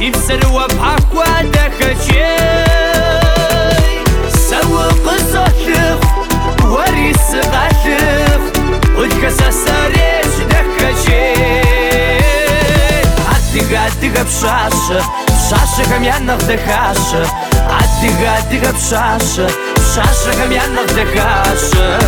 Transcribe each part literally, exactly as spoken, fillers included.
سيب سروة بحق دخشي سوق الصخف وريس غشف والكسا سريش دخشي عدي عدي بشاشة بشاشة كم يعنف دخاشة عدي عدي بشاشة بشاشة كم يعنف دخاشة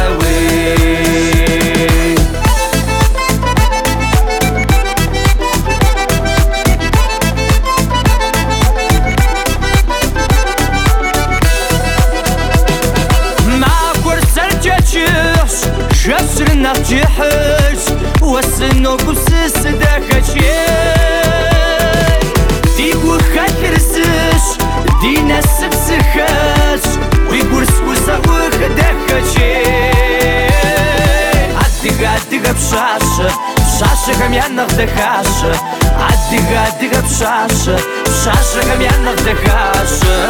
شفر نرجحش وسنو كوسس داكشي ديكو خاكرسش دي نسب سخش ويقول سكوسا وخداكشي عدي عدي بشاشة بشاشة كم يعنف دخاشة عدي عدي بشاشة بشاشة كم يعنف دخاشة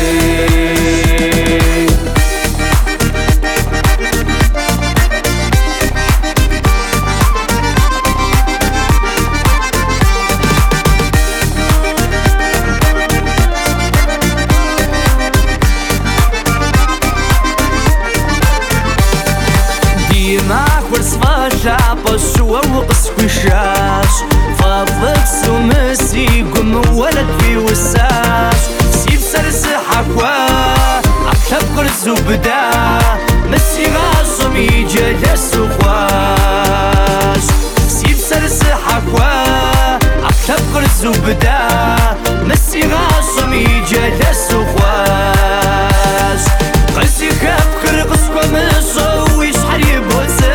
معك ورصفاشا بشوة وقسكوشاش فضلك سومسي قم ولد في وساش سيب سرس حكوا عكتب قرز وبدا مسي غاصم يجلس وخواش سيب سرس حكوا عكتب قرز وبدا مسي غاصم يجلس وخواش قرسي خاف خرقص ومصويش حريب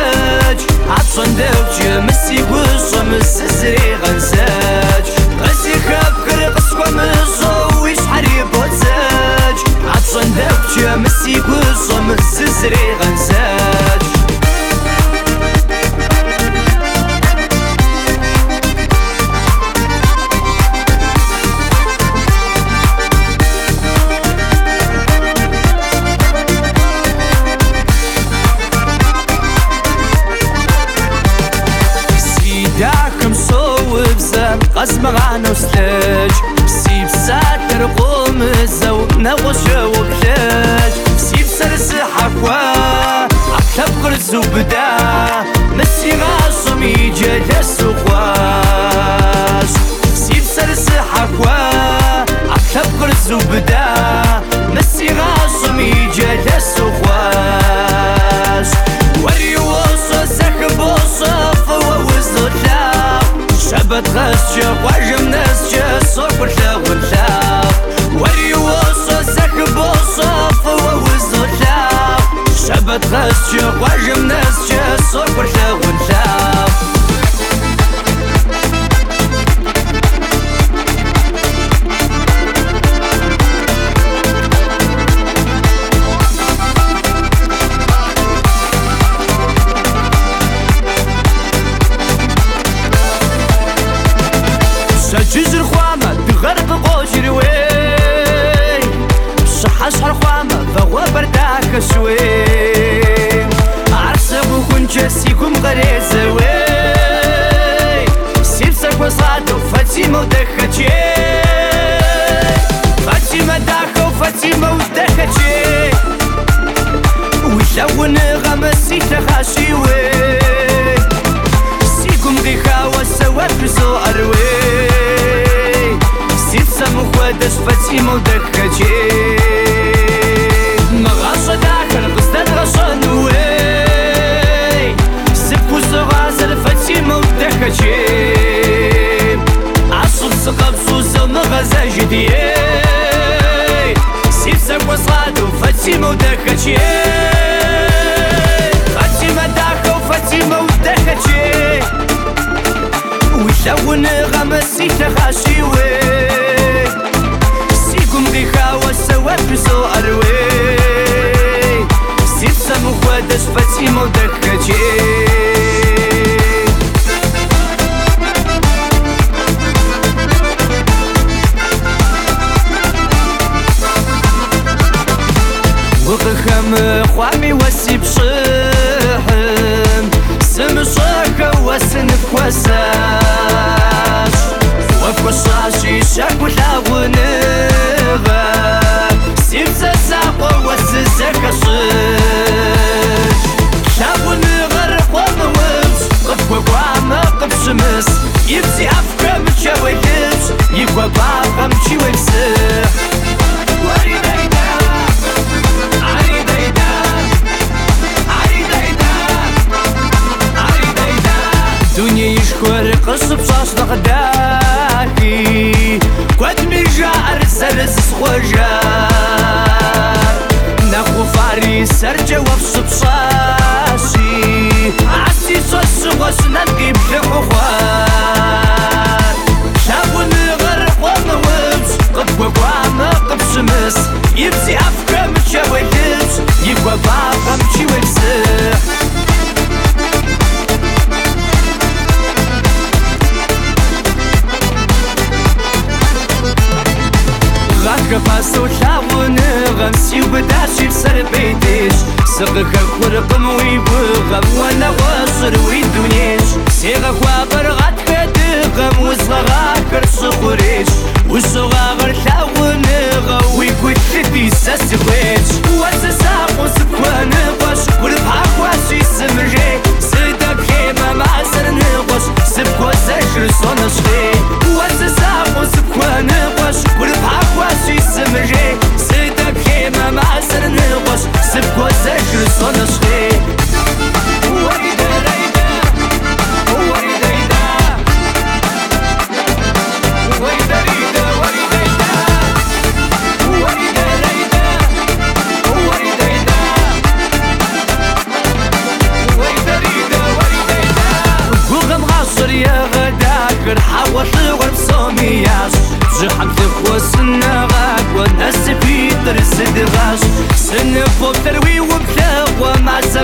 صندوق مسي وصا مسسري غنساج غسي خاف قرقص ومصويش حريب وزاج عاد صندوق مسي وصا مسسري غنساج قسم غانا وسلاج سيب ساتر قوم الزو نغشة وبلاج سيب سرس حكوا عكتب قرز وبدا مسي غاصم يجلس وخواش سيب سرس حكوا عكتب قرز وبدا مسي غاصم يجلس وخواش وري وصا سكب وصف ووزلا شبت غسجة وعجم نسجة صفر لا ولا وري وصا سكب وصف ووزن لا شبت غسجة وعجم نسجة صفر لا ولا جزر خوامة بغرق غوجر وي بصحة شحر خوامة فهو برداك شوي عرسك وكون جسيكم غريزة وي سيبسك وصادو فاتيمة ودخجي فاتيمة داخة وفاتيمة ودخجي ويلون غمسي تغاشي وي سيكم غيخا وسوات بزو أروي مخوادش فاتيمة ودخجي مغاشة داخل قصدان غشان وي سبكو صغازل فاتيمة ودخجي عصب سقب سوزة ومغازة جديد سيبسك وصلاتو فاتيمة ودخجي فاتيمة داخل وفاتيمة ودخجي ويلون غمسي تغاشي وي غيخا وسوات بزو أروي سيبسا مخوادش فاتيمة ودخجي وقخم خوامي وسيب شحم سمشاك وسنف وساش وفقشاشي شاك ولا باغا مشي ويفسح وري دايدا عري دايدا عري دايدا عري دايدا دنيا يشكر قصب شاش نغداكي كوات ميجا أرسل سخوجار ناخو فاري سرجة وفصب شاشي عسي صوص وسنان قيب لحوخوار شاقو نغرق وموبس قد وقوام قب شمس يبزي أفكا متشاوي لبس يبقى باقا متشي ويفسح كفاسو تلاون غمسي وبداشي بسر بيتيش سقك ورقم ويبغم وانا وصر ويدونيش سيغك وابر غاتك تغم وصغا كرس قريش وصغا غر تلاون غوي كنت بيسا سويش واسساق وسبكوان غوش وربحاك واشي سمرجي سيدك كيما معسر نغوش سبكوا سجر صنشغي واسساق وسبكوان غوش وربحاك واشي سمرجي سيدك كيما معسر نغوش سبكوا سجر صنشغي وريدا ريدا وريدا وريدا ريدا وريدا وريدا ريدا وريدا وريدا ريدا وريدا وغم غاصر يا غداك رحاول غرب صومياش جحك تخوص النغاك والناس بيدر السدغاش سن فوق تروي وبلاغ ومع